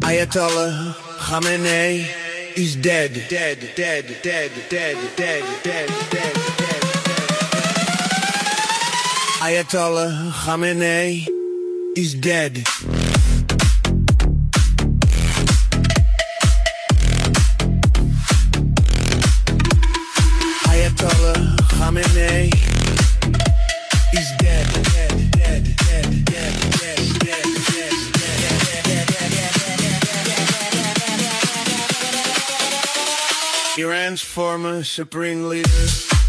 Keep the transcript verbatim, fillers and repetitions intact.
Ayatollah Khamenei is dead, dead, dead, dead, dead, dead, dead, dead, dead, dead. Ayatollah Khamenei is dead. Ayatollah Khamenei is dead, dead, dead, dead, dead, dead, dead, dead. Iran's former supreme leader